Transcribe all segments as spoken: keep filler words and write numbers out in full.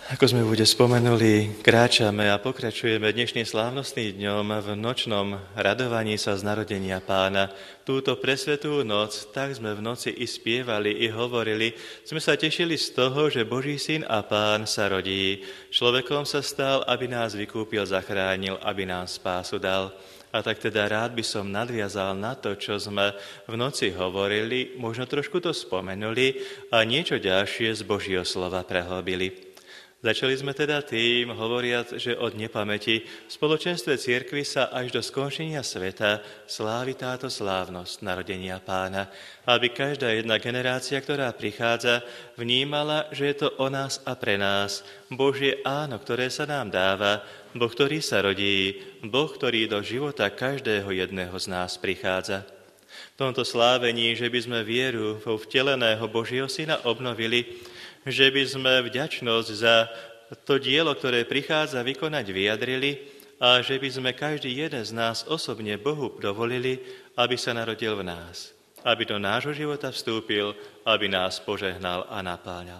Ako sme v úvode spomenuli, kráčame a pokračujeme dnešným slávnostným dňom v nočnom radovaní sa z narodenia Pána. Túto presvetú noc, tak sme v noci i spievali, i hovorili. Sme sa tešili z toho, že Boží syn a Pán sa rodí. Človekom sa stal, aby nás vykúpil, zachránil, aby nám spásu dal. A tak teda rád by som nadviazal na to, čo sme v noci hovorili, možno trošku to spomenuli a niečo ďalšie z Božieho slova prehlbili. Začali sme teda tým, hovoriac, že od nepamäti v spoločenstve cirkvi sa až do skončenia sveta slávi táto slávnosť narodenia Pána, aby každá jedna generácia, ktorá prichádza, vnímala, že je to o nás a pre nás, Božie áno, ktoré sa nám dáva, Boh, ktorý sa rodí, Boh, ktorý do života každého jedného z nás prichádza. V tomto slávení, že by sme vieru vo vteleného Božieho syna obnovili, že by sme vďačnosť za to dielo, ktoré prichádza vykonať, vyjadrili a že by sme každý jeden z nás osobne Bohu dovolili, aby sa narodil v nás, aby do nášho života vstúpil, aby nás požehnal a napáľal.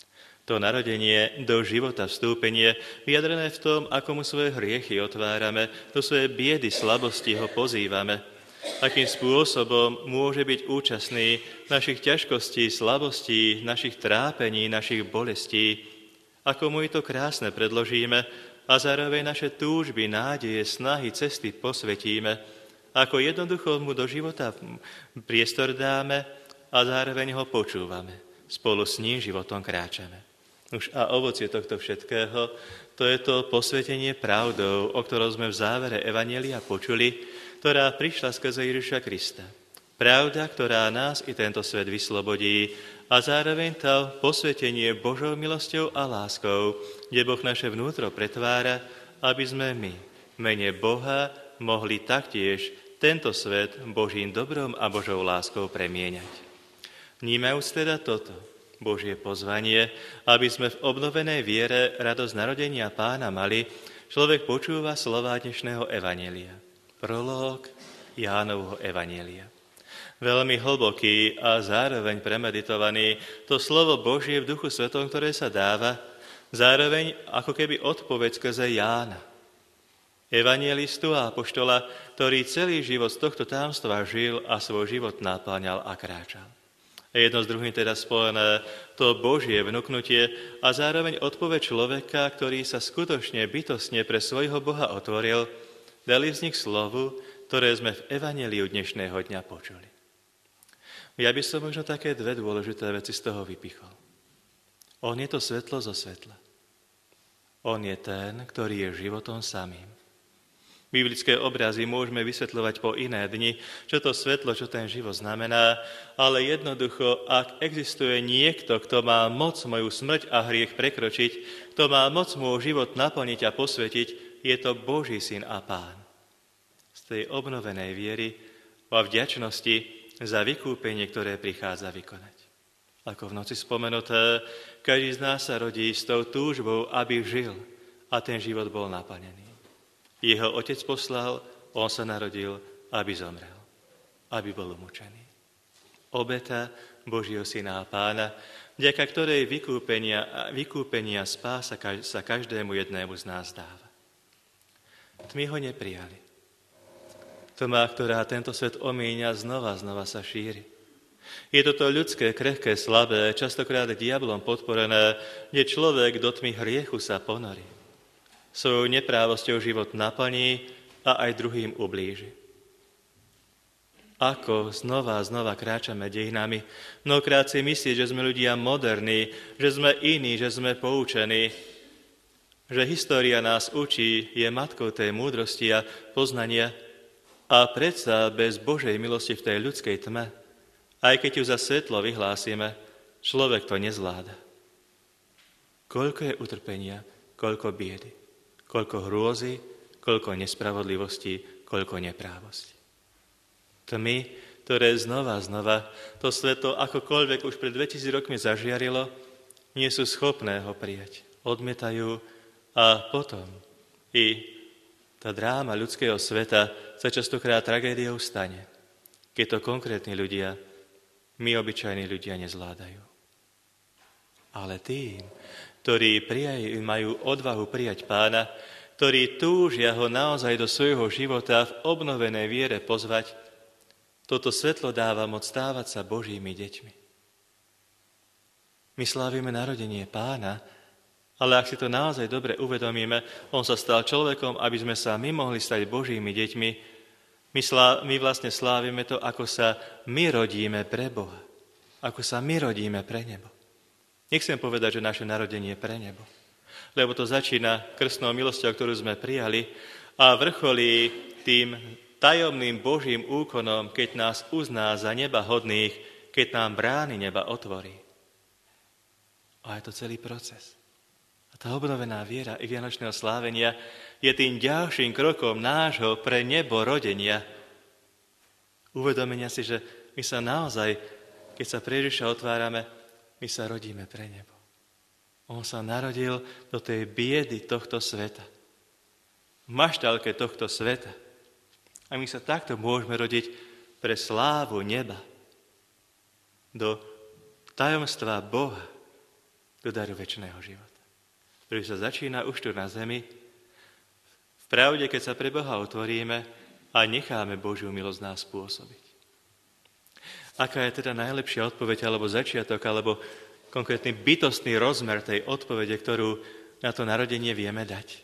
To narodenie do života vstúpenie vyjadrené v tom, ako mu svoje hriechy otvárame, do svoje biedy, slabosti ho pozývame, akým spôsobom môže byť účastný našich ťažkostí, slabostí, našich trápení, našich bolestí, ako mu to krásne predložíme a zároveň naše túžby, nádeje, snahy, cesty posvetíme, ako jednoducho mu do života priestor dáme a zároveň ho počúvame. Spolu s ním životom kráčame. Už a ovocie tohto všetkého, to je to posvetenie pravdou, o ktorom sme v závere Evanjelia počuli, ktorá prišla skrze Ježiša Krista. Pravda, ktorá nás i tento svet vyslobodí a zároveň to posvetenie Božou milosťou a láskou, kde Boh naše vnútro pretvára, aby sme my, mene Boha, mohli taktiež tento svet Božím dobrom a Božou láskou premieňať. Vnímajúc teda toto, Božie pozvanie, aby sme v obnovenej viere radosť narodenia Pána mali, človek počúva slová dnešného Evanjelia. Prológ Jánovho Evanjelia. Veľmi hlboký a zároveň premeditovaný to slovo Božie v Duchu Svetom, ktoré sa dáva, zároveň ako keby odpoveď skrze Jána, evanjelistu a apoštola, ktorý celý život z tohto tajomstva žil a svoj život naplňal a kráčal. A jedno s druhým teda spojené to Božie vnuknutie a zároveň odpoveď človeka, ktorý sa skutočne bytostne pre svojho Boha otvoril, dali vznik slovu, ktoré sme v evanjeliu dnešného dňa počuli. Ja by som možno také dve dôležité veci z toho vypichol. On je to svetlo zo svetla. On je ten, ktorý je životom samým. Biblické obrazy môžeme vysvetľovať po iné dni, čo to svetlo, čo ten život znamená, ale jednoducho, ak existuje niekto, kto má moc moju smrť a hriech prekročiť, kto má moc môj život naplniť a posvetiť, je to Boží syn a Pán. Z tej obnovenej viery a vďačnosti za vykúpenie, ktoré prichádza vykonať. Ako v noci spomenuté, každý z nás sa rodí s tou túžbou, aby žil a ten život bol naplnený. Jeho otec poslal, on sa narodil, aby zomrel, aby bol umučený. Obeta Božieho syna a Pána, vďaka ktorej vykúpenia, vykúpenia spása sa každému jednému z nás dáva. Tmy ho neprijali. Tma, ktorá tento svet omíňa, znova, znova sa šíri. Je toto ľudské, krehké, slabé, častokrát diablom podporené, kde človek do tmy hriechu sa ponorí. Svojou neprávosťou život naplní a aj druhým ublíži. Ako znova a znova kráčame dejinami, mnohokrát si myslieť, že sme ľudia moderní, že sme iní, že sme poučení, že história nás učí, je matkou tej múdrosti a poznania a predsa bez Božej milosti v tej ľudskej tme, aj keď ju za svetlo vyhlásime, človek to nezvláda. Koľko je utrpenia, koľko biedy, koľko hrôzy, koľko nespravodlivosti, koľko neprávosti. Tmy, ktoré znova a znova to svetlo akokoľvek už pred dvetisíc rokmi zažiarilo, nie sú schopné ho prijať. Odmietajú a potom i tá dráma ľudského sveta sa častokrát tragédiou stane, keď to konkrétni ľudia, my obyčajní ľudia nezvládajú. Ale tým, ktorí prijaj, majú odvahu prijať Pána, ktorí túžia ho naozaj do svojho života v obnovenej viere pozvať, toto svetlo dáva moc stávať sa Božími deťmi. My slávime narodenie Pána, ale ak si to naozaj dobre uvedomíme, on sa stal človekom, aby sme sa my mohli stať Božími deťmi. My, slá, my vlastne slávime to, ako sa my rodíme pre Boha, ako sa my rodíme pre nebo. Nechcem povedať, že naše narodenie je pre nebo, lebo to začína krstnou milosťou, ktorú sme prijali a vrcholí tým tajomným Božím úkonom, keď nás uzná za neba hodných, keď nám brány neba otvorí. A je to celý proces. A tá obnovená viera i vianočného slávenia je tým ďalším krokom nášho pre nebo rodenia. Uvedomenia si, že my sa naozaj, keď sa pre Ježiša otvárame, my sa rodíme pre nebo. On sa narodil do tej biedy tohto sveta. V maštálke tohto sveta. A my sa takto môžeme rodiť pre slávu neba. Do tajomstva Boha, do daru večného života. Ktorý sa začína už tu na zemi. V pravde, keď sa pre Boha otvoríme a necháme Božiu milosť nás spôsobiť. Aká je teda najlepšia odpoveď, alebo začiatok, alebo konkrétny bytostný rozmer tej odpovede, ktorú na to narodenie vieme dať?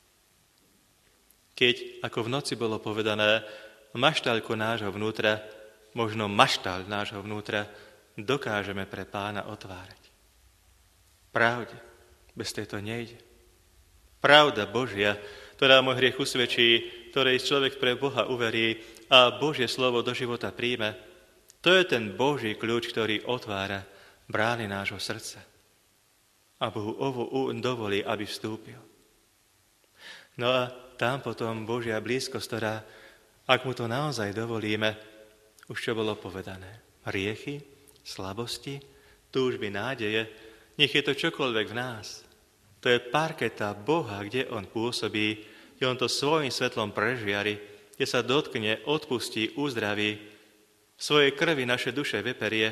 Keď, ako v noci bolo povedané, maštaľku nášho vnútra, možno maštaľ nášho vnútra, dokážeme pre Pána otvárať. Pravde, bez tejto nejde. Pravda Božia, ktorá môj hriech usvedčí, ktorej človek pre Boha uverí a Božie slovo do života príjme, to je ten Boží kľúč, ktorý otvára brány nášho srdca. A Bohu ovu dovolí, aby vstúpil. No a tam potom Božia blízkosť, ktorá, ak mu to naozaj dovolíme, už čo bolo povedané. Hriechy, slabosti, túžby, nádeje, nech je to čokoľvek v nás. To je parketa Boha, kde on pôsobí, kde on to svojim svetlom prežiari, kde sa dotkne, odpustí, uzdraví, svojej krvi naše duše vyperie,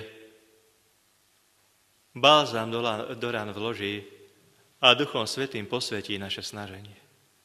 bálzam do rán vloží a Duchom Svätým posvetí naše snaženie.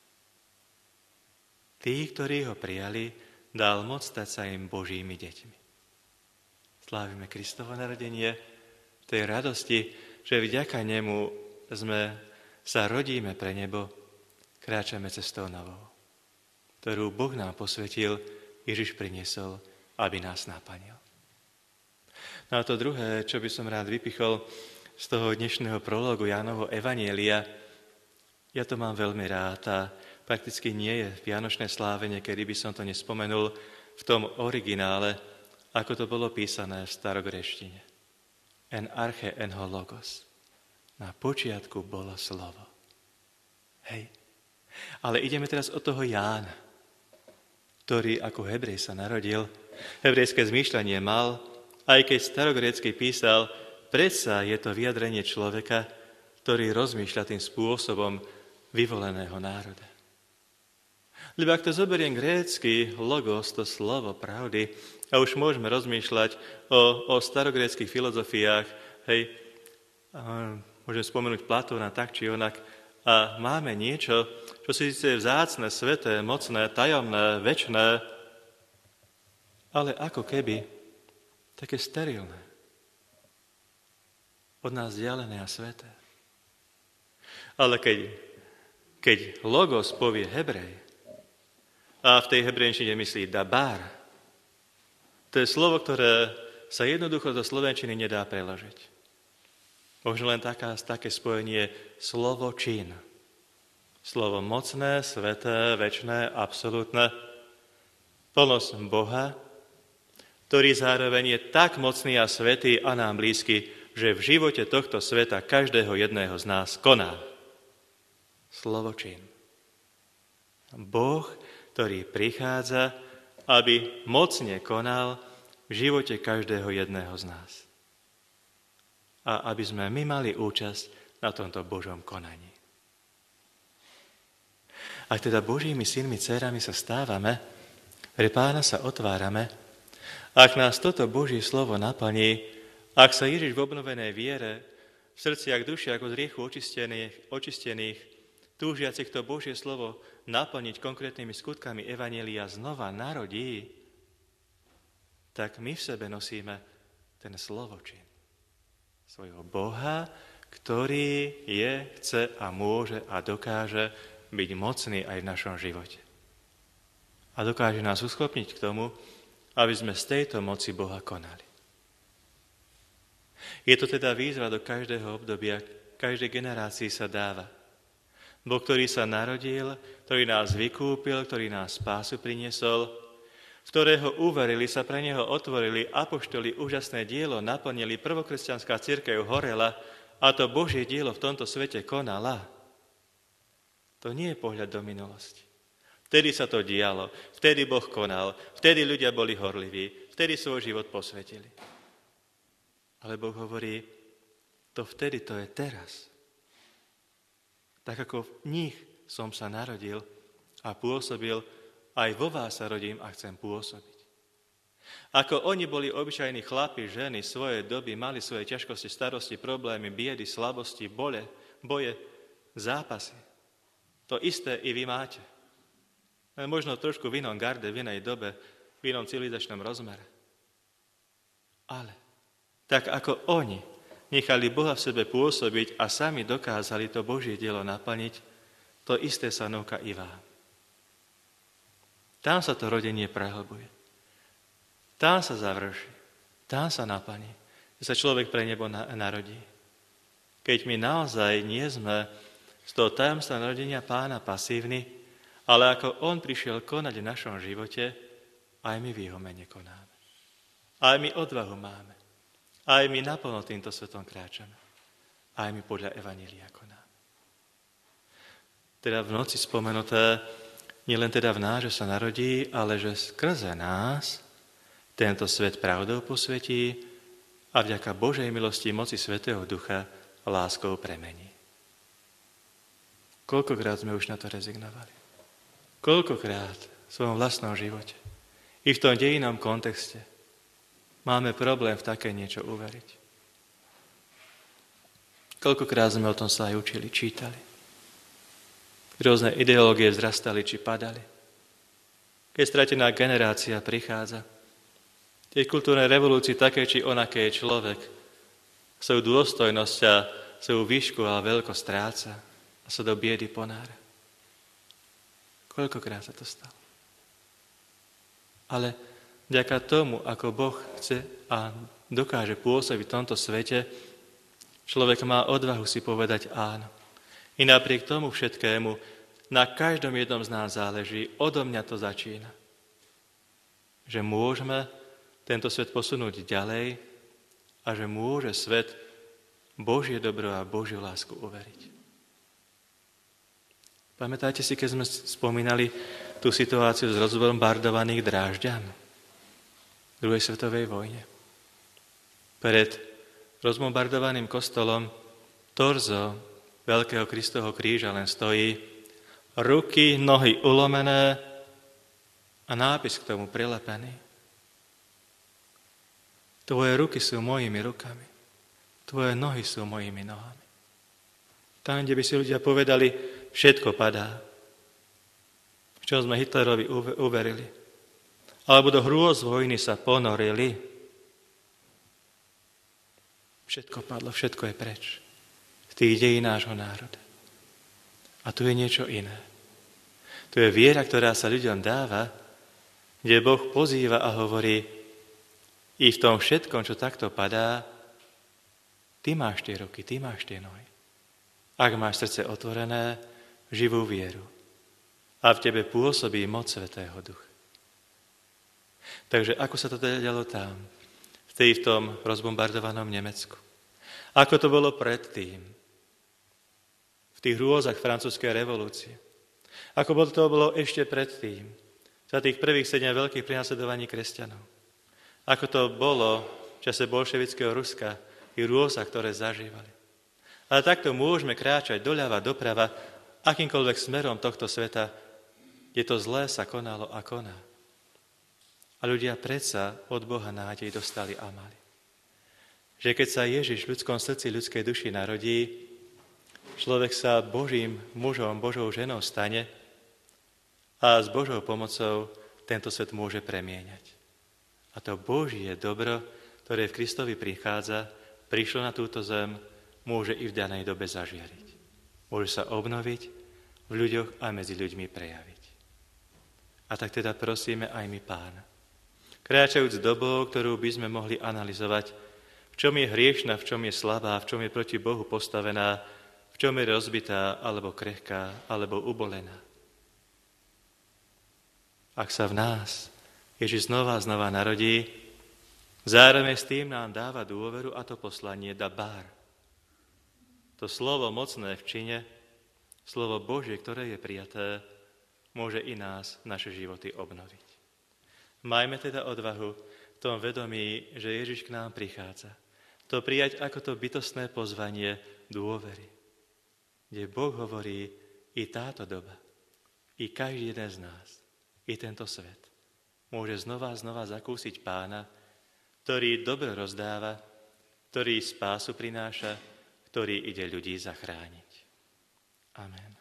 Tí, ktorí ho prijali, dal moc stať sa im Božími deťmi. Slávime Kristovo narodenie v tej radosti, že vďaka nemu sme sa rodíme pre nebo, kráčame cestou novou, ktorú Boh nám posvetil, Ježiš priniesol, aby nás naplnil. No a to druhé, čo by som rád vypichol z toho dnešného prologu Jánovho evanjelia, ja to mám veľmi rád a prakticky nie je vianočné slávenie, kedy by som to nespomenul v tom originále, ako to bolo písané v starogréštine. En arche en ho logos. Na počiatku bolo slovo. Hej. Ale ideme teraz od toho Jána, ktorý ako Hebrej sa narodil, hebrejské zmýšľanie mal, aj keď starogrécky písal, predsa je to vyjadrenie človeka, ktorý rozmýšľa tým spôsobom vyvoleného národa. Lebo ak to zoberiem grécky logos, to slovo pravdy, a už môžeme rozmýšľať o, o starogréckých filozofiách, hej, môžem spomenúť Platóna tak či onak, a máme niečo, čo si síce je vzácne, sveté, mocné, tajomné, večné, ale ako keby také sterilné, od nás vzdialené a sveté. Ale keď, keď logos povie Hebrej, a v tej hebrejčine myslí dabar, to je slovo, ktoré sa jednoducho do slovenčiny nedá preložiť. Možno len taká, také spojenie slovo čin. Slovo mocné, sveté, večné, absolútne. Plnosť Boha, ktorý zároveň je tak mocný a svätý a nám blízky, že v živote tohto sveta každého jedného z nás koná. Slovo čin. Boh, ktorý prichádza, aby mocne konal v živote každého jedného z nás. A aby sme my mali účasť na tomto Božom konaní. Ak teda Božími synmi, dcérami sa stávame, pre Pána sa otvárame, ak nás toto Božie slovo naplní, ak sa Ježiš v obnovenej viere v srdciach duši ako z riechu očistených, očistených, túžiacich to Božie slovo naplniť konkrétnymi skutkami evanjelia znova narodí, tak my v sebe nosíme ten slovočin svojho Boha, ktorý je, chce a môže a dokáže byť mocný aj v našom živote. A dokáže nás uschopniť k tomu, aby sme z tejto moci Boha konali. Je to teda výzva do každého obdobia, každej generácii sa dáva. Boh, ktorý sa narodil, ktorý nás vykúpil, ktorý nás spásu priniesol, v ktorého uverili, sa pre neho otvorili apoštoli, úžasné dielo naplnili, prvokresťanská cirkev horela a to Božie dielo v tomto svete konala. To nie je pohľad do minulosti. Vtedy sa to dialo, vtedy Boh konal, vtedy ľudia boli horliví, vtedy svoj život posvetili. Ale Boh hovorí, to vtedy, to je teraz. Tak ako v nich som sa narodil a pôsobil, aj vo vás sa rodím a chcem pôsobiť. Ako oni boli obyčajní chlapi, ženy svojej doby, mali svoje ťažkosti, starosti, problémy, biedy, slabosti, bole, boje, zápasy. To isté i vy máte. Možno trošku v inom garde, v inej dobe, v inom civilizačnom rozmere. Ale tak ako oni nechali Boha v sebe pôsobiť a sami dokázali to Božie dielo naplniť, to isté sa núka i vám. Tam sa to rodenie prehlbuje. Tam sa završí. Tam sa naplní. Že sa človek pre nebo narodí. Keď my naozaj nie sme z toho tajomstva narodenia Pána pasívni, ale ako On prišiel konať v našom živote, aj my v Jeho mene konáme. Aj my odvahu máme. Aj my naplno týmto svetom kráčame. Aj my podľa evanjelia konáme. Teda v noci spomenuté, nielen teda v nás, že sa narodí, ale že skrze nás tento svet pravdou posvetí a vďaka Božej milosti moci Svätého Ducha láskou premení. Koľkokrát sme už na to rezignovali? Koľkokrát v svojom vlastnom živote i v tom dejinom kontexte máme problém v také niečo uveriť? Koľkokrát sme o tom sa aj učili, čítali? Rôzne ideológie vzrastali či padali. Keď stratená generácia prichádza, tej kultúrnej revolúcii také či onaké je človek, svoju dôstojnosť a svoju výšku a veľkosť stráca a sa do biedy ponára. Koľkokrát sa to stalo? Ale vďaka tomu, ako Boh chce a dokáže pôsobiť v tomto svete, človek má odvahu si povedať áno. I napriek tomu všetkému, na každom jednom z nás záleží, odo mňa to začína. Že môžeme tento svet posunúť ďalej a že môže svet Božie dobro a Božiu lásku uveriť. Pamätáte si, keď sme spomínali tú situáciu s rozbombardovaných Drážďan v druhej svetovej vojne? Pred rozbombardovaným kostolom torzo veľkého Kristovho kríža len stojí, ruky, nohy ulomené a nápis k tomu prilepený. Tvoje ruky sú mojimi rukami, tvoje nohy sú mojimi nohami. Tam, kde by si ľudia povedali, všetko padá. V čom sme Hitlerovi uverili. Alebo do hrôz vojny sa ponorili. Všetko padlo, všetko je preč. Tých dejí nášho národa. A tu je niečo iné. Tu je viera, ktorá sa ľuďom dáva, kde Boh pozýva a hovorí, i v tom všetkom, čo takto padá, ty máš tie ruky, ty máš tie nohy. Ak máš srdce otvorené, živú vieru. A v tebe pôsobí moc Svätého Ducha. Takže ako sa to teda dialo tam, v, tej, v tom rozbombardovanom Nemecku? Ako to bolo predtým? V tých hrôzach francúzskej revolúcie. Ako to bolo ešte predtým, za tých prvých sedem veľkých prenasledovaní kresťanov. Ako to bolo v čase bolševického Ruska, v hrôzach, ktoré zažívali. Ale takto môžeme kráčať doľava, doprava, akýmkoľvek smerom tohto sveta, kde to zlé sa konalo a koná. A ľudia predsa od Boha nádej dostali a mali. že keď sa Ježiš v ľudskom srdci, ľudskej duši narodí, človek sa Božím mužom, Božou ženou stane a s Božou pomocou tento svet môže premieňať. A to Božie dobro, ktoré v Kristovi prichádza, prišlo na túto zem, môže i v danej dobe zažiariť. Môže sa obnoviť, v ľuďoch a medzi ľuďmi prejaviť. A tak teda prosíme aj my Pána. Kráčajúc dobou, ktorú by sme mohli analyzovať, v čom je hriešna, v čom je slabá, v čom je proti Bohu postavená, v čom je rozbitá, alebo krehká, alebo ubolená. Ak sa v nás Ježiš znova a znova narodí, zároveň s tým nám dáva dôveru a to poslanie dabár. To slovo mocné v čine, slovo Božie, ktoré je prijaté, môže i nás, naše životy obnoviť. Majme teda odvahu v tom vedomí, že Ježiš k nám prichádza. To prijať ako to bytostné pozvanie dôvery, kde Boh hovorí i táto doba, i každý jeden z nás, i tento svet môže znova a znova zakúsiť Pána, ktorý dobro rozdáva, ktorý spásu prináša, ktorý ide ľudí zachrániť. Amen.